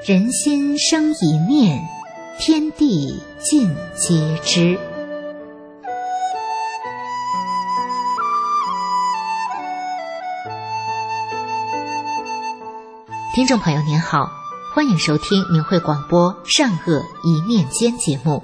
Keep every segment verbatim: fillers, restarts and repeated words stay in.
人心生一念，天地尽皆知。听众朋友您好，欢迎收听明慧广播善恶一念间节目。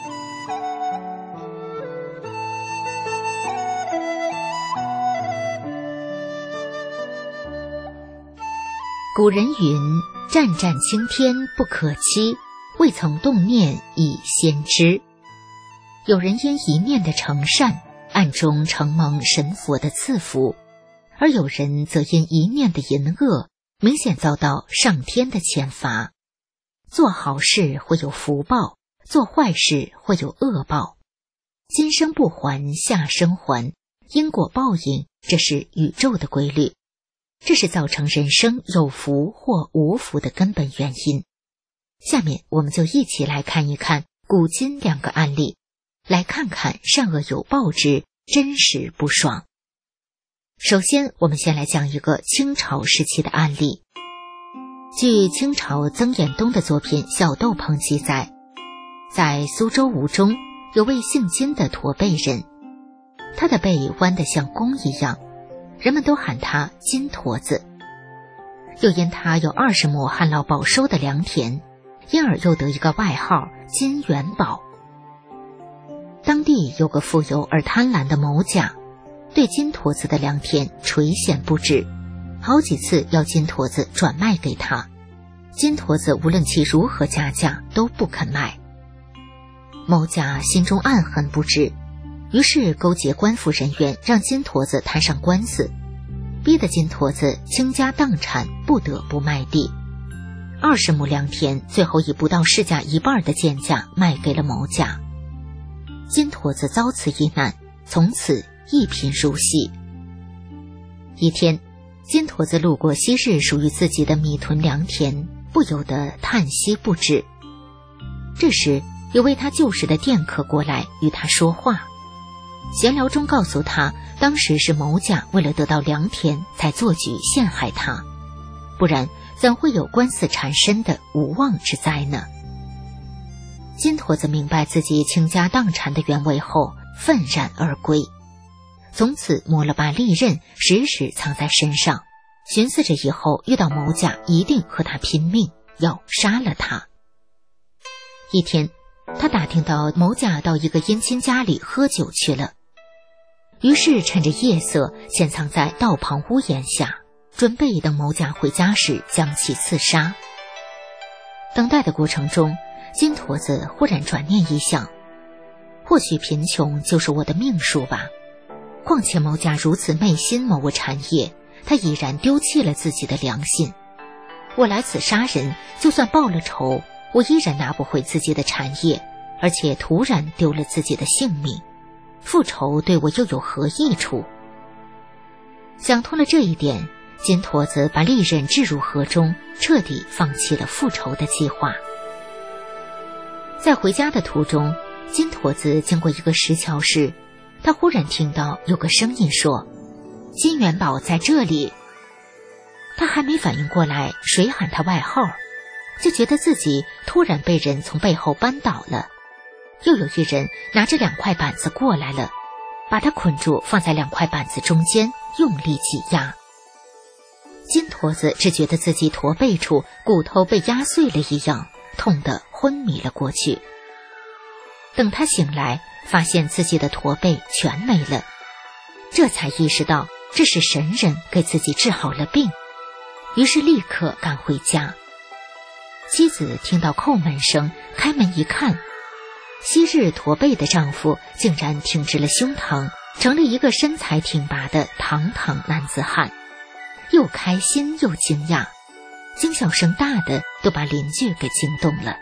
古人云：湛湛青天不可欺，未曾动念已先知。有人因一念的诚善，暗中承蒙神佛的赐福，而有人则因一念的淫恶，明显遭到上天的谴罚。做好事会有福报，做坏事会有恶报。今生不还，下生还，因果报应，这是宇宙的规律。这是造成人生有福或无福的根本原因。下面我们就一起来看一看古今两个案例，来看看善恶有报之，真实不爽。首先，我们先来讲一个清朝时期的案例。据清朝曾衍东的作品《小豆棚》记载，在苏州吴中有位姓金的驼背人，他的背弯得像弓一样，人们都喊他金驼子。又因他有二十亩旱涝保收的良田，因而又得一个外号金元宝。当地有个富有而贪婪的某甲，对金驼子的良田垂涎不止，好几次要金驼子转卖给他，金驼子无论其如何加价都不肯卖。某甲心中暗恨不止，于是勾结官府人员，让金驼子摊上官司，逼得金驼子倾家荡产，不得不卖地。二十亩良田最后以不到市价一半的贱价卖给了某甲。金驼子遭此一难，从此一贫如洗。一天，金驼子路过昔日属于自己的米屯良田，不由得叹息不止。这时，有位他旧时的店客过来与他说话，闲聊中告诉他，当时是某甲为了得到良田才做局陷害他，不然怎会有官司缠身的无妄之灾呢？金驼子明白自己倾家荡产的原委后，愤然而归。从此摸了把利刃，时时藏在身上，寻思着以后遇到某甲一定和他拼命，要杀了他。一天，他打听到某甲到一个姻亲家里喝酒去了，于是趁着夜色潜藏在道旁屋檐下，准备等某甲回家时将其刺杀。等待的过程中，金驼子忽然转念一想，或许贫穷就是我的命数吧，况且某甲如此昧心谋我产业，他已然丢弃了自己的良心。我来此杀人，就算报了仇，我依然拿不回自己的产业，而且突然丢了自己的性命，复仇对我又有何益处？想通了这一点，金驼子把利刃置入河中，彻底放弃了复仇的计划。在回家的途中，金驼子经过一个石桥时，他忽然听到有个声音说：“金元宝在这里。”他还没反应过来谁喊他外号，就觉得自己突然被人从背后扳倒了，又有一人拿着两块板子过来了，把他捆住放在两块板子中间，用力挤压。金驼子只觉得自己驼背处骨头被压碎了一样，痛得昏迷了过去。等他醒来，发现自己的驼背全没了，这才意识到这是神人给自己治好了病，于是立刻赶回家。妻子听到叩门声，开门一看，昔日驼背的丈夫竟然挺直了胸膛，成了一个身材挺拔的堂堂男子汉，又开心又惊讶，惊笑声大的都把邻居给惊动了。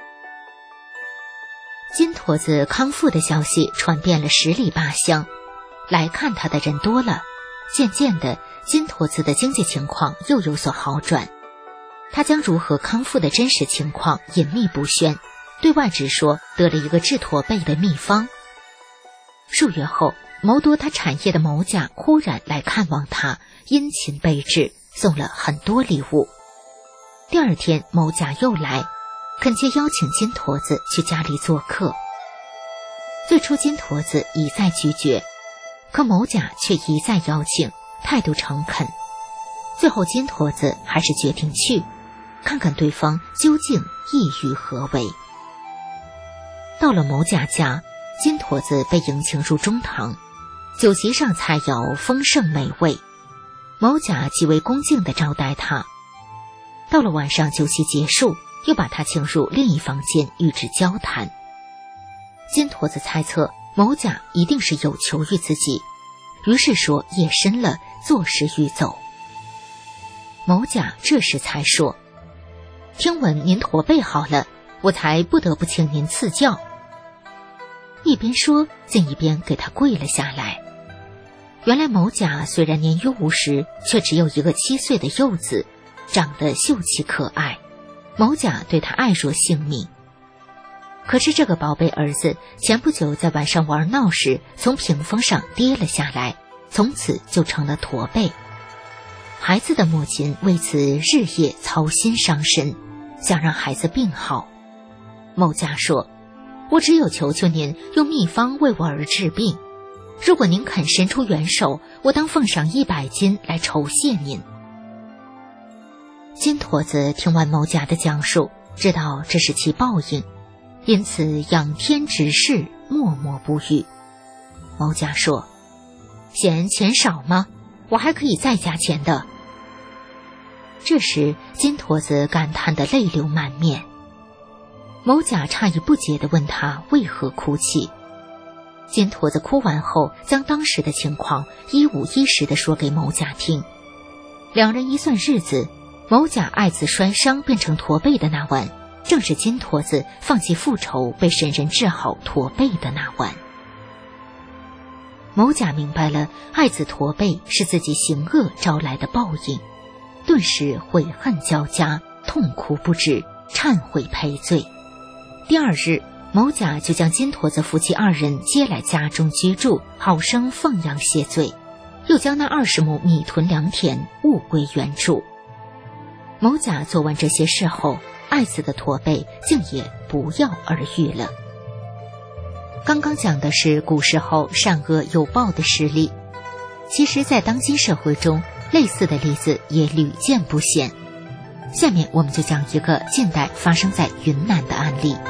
金驼子康复的消息传遍了十里八乡，来看他的人多了，渐渐的，金驼子的经济情况又有所好转。他将如何康复的真实情况隐秘不宣，对外只说得了一个治驼背的秘方。数月后，谋夺他产业的某甲忽然来看望他，殷勤备至，送了很多礼物。 第二天某甲又来，恳切邀请金驼子去家里做客。最初金驼子一再拒绝，可某甲却一再邀请，态度诚恳。最后金驼子还是决定去，看看对方究竟意欲何为。到了某甲家，金驼子被迎请入中堂，酒席上菜肴丰盛美味，某甲极为恭敬地招待他。到了晚上酒席结束，又把他请入另一房间与之交谈。金驼子猜测某甲一定是有求于自己，于是说夜深了，作势欲走。某甲这时才说，听闻您驼背好了，我才不得不请您赐教。一边说，竟一边给他跪了下来。原来某甲虽然年逾五十，却只有一个七岁的幼子，长得秀气可爱，某甲对他爱若性命。可是这个宝贝儿子前不久在晚上玩闹时，从屏风上跌了下来，从此就成了驼背。孩子的母亲为此日夜操心伤身，想让孩子病好。某甲说，我只有求求您用秘方为我儿治病，如果您肯伸出援手，我当奉上一百金来酬谢您。金驼子听完某甲的讲述，知道这是其报应，因此仰天直视，默默不语。某甲说，嫌钱少吗？我还可以再加钱的。这时金驼子感叹得泪流满面。某甲诧异不解地问他为何哭泣。金驼子哭完后，将当时的情况一五一十地说给某甲听。两人一算日子，某甲爱子摔伤变成驼背的那晚，正是金驼子放弃复仇被神人治好驼背的那晚。某甲明白了爱子驼背是自己行恶招来的报应，顿时悔恨交加，痛哭不止，忏悔赔罪。第二日，某甲就将金驼子夫妻二人接来家中居住，好生奉养谢罪，又将那二十亩米屯良田物归原主。某甲做完这些事后，爱子的驼背竟也不药而愈了。刚刚讲的是古时候善恶有报的实例，其实在当今社会中，类似的例子也屡见不鲜。下面我们就讲一个近代发生在云南的案例。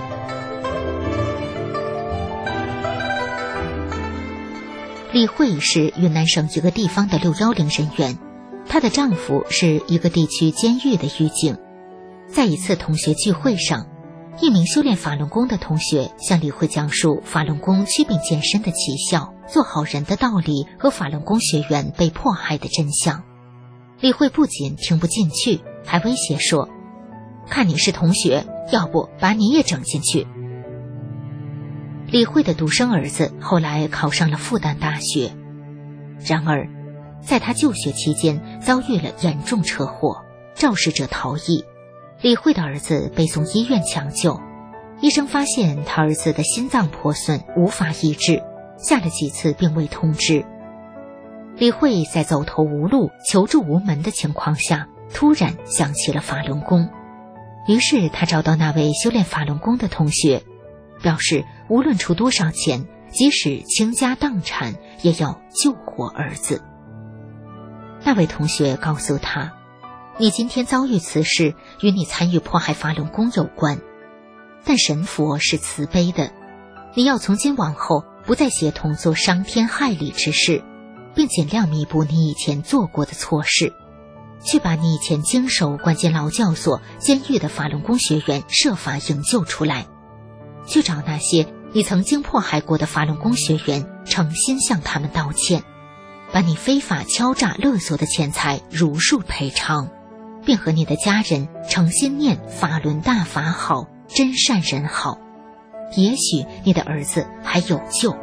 李慧是云南省一个地方的六一零人员，她的丈夫是一个地区监狱的狱警。在一次同学聚会上，一名修炼法轮功的同学向李慧讲述法轮功祛病健身的奇效、做好人的道理和法轮功学员被迫害的真相。李慧不仅听不进去，还威胁说，看你是同学，要不把你也整进去。李慧的独生儿子后来考上了复旦大学，然而在他就学期间遭遇了严重车祸，肇事者逃逸，李慧的儿子被送医院抢救，医生发现他儿子的心脏破损，无法医治，下了几次病危通知。李慧在走投无路、求助无门的情况下，突然想起了法轮功，于是他找到那位修炼法轮功的同学，表示无论出多少钱，即使倾家荡产，也要救活儿子。那位同学告诉他，你今天遭遇此事，与你参与迫害法轮功有关，但神佛是慈悲的，你要从今往后不再协同做伤天害理之事，并尽量弥补你以前做过的错事，去把你以前经手关进劳教所、监狱的法轮功学员设法营救出来，去找那些你曾经迫害过的法轮功学员，诚心向他们道歉，把你非法敲诈勒索的钱财如数赔偿，并和你的家人诚心念法轮大法好，真善人好，也许你的儿子还有救。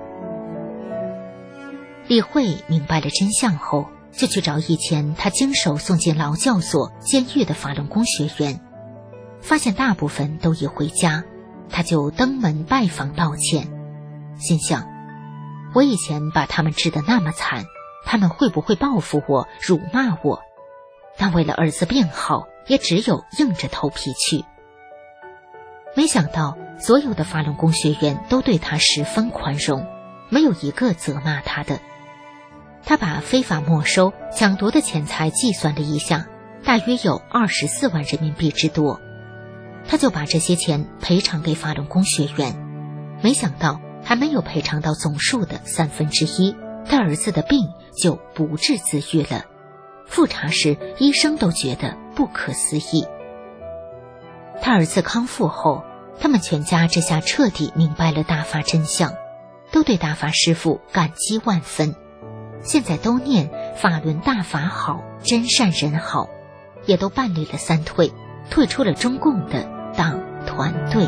李慧明白了真相后，就去找以前他经手送进劳教所、监狱的法轮功学员，发现大部分都已回家，他就登门拜访道歉，心想，我以前把他们治得那么惨，他们会不会报复我、辱骂我？ 但为了儿子变好，也只有硬着头皮去。没想到所有的法轮功学员都对他十分宽容，没有一个责骂他的。他把非法没收、抢夺的钱财计算了一下，大约有二十四万人民币之多。他就把这些钱赔偿给法轮功学员，没想到还没有赔偿到总数的三分之一，他儿子的病就不治自愈了。复查时，医生都觉得不可思议。他儿子康复后，他们全家这下彻底明白了大法真相，都对大法师父感激万分。现在都念法轮大法好，真善人好，也都办理了三退，退出了中共的党团队。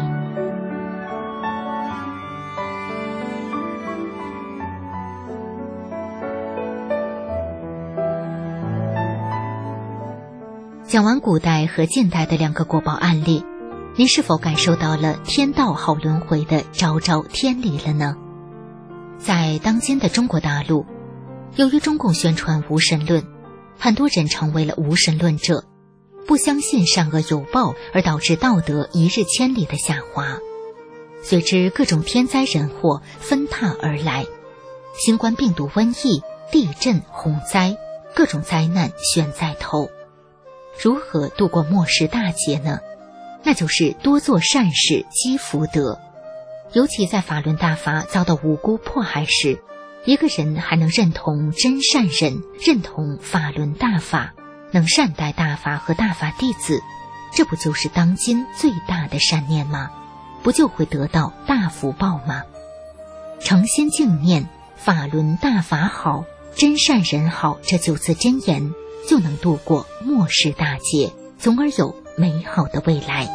讲完古代和近代的两个国宝案例，您是否感受到了天道好轮回的昭昭天理了呢？在当今的中国大陆，由于中共宣传无神论，很多人成为了无神论者，不相信善恶有报，而导致道德一日千里的下滑。随之各种天灾人祸纷沓而来，新冠病毒、瘟疫、地震、洪灾，各种灾难悬在头。如何度过末世大劫呢？那就是多做善事，积福德。尤其在法轮大法遭到无辜迫害时，一个人还能认同真善人，认同法轮大法，能善待大法和大法弟子，这不就是当今最大的善念吗？不就会得到大福报吗？诚心敬念法轮大法好，真善人好这九字真言，就能度过末世大劫，从而有美好的未来。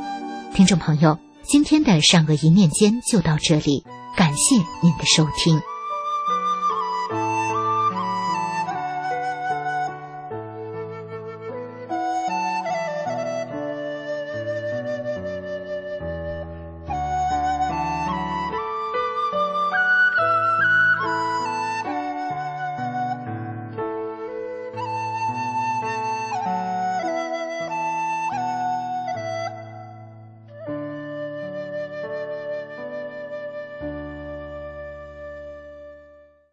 听众朋友，今天的善恶一念间就到这里，感谢您的收听。